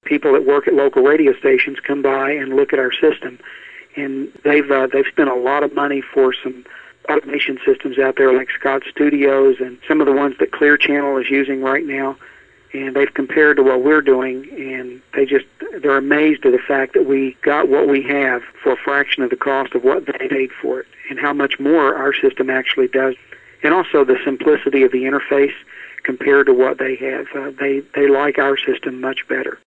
people that work at local radio stations come by and look at our system. And they've spent a lot of money for some automation systems out there like Scott Studios and some of the ones that Clear Channel is using right now. And they've compared to what we're doing, and they're amazed at the fact that we got what we have for a fraction of the cost of what they paid for it, and how much more our system actually does. And also the simplicity of the interface compared to what they have. They like our system much better.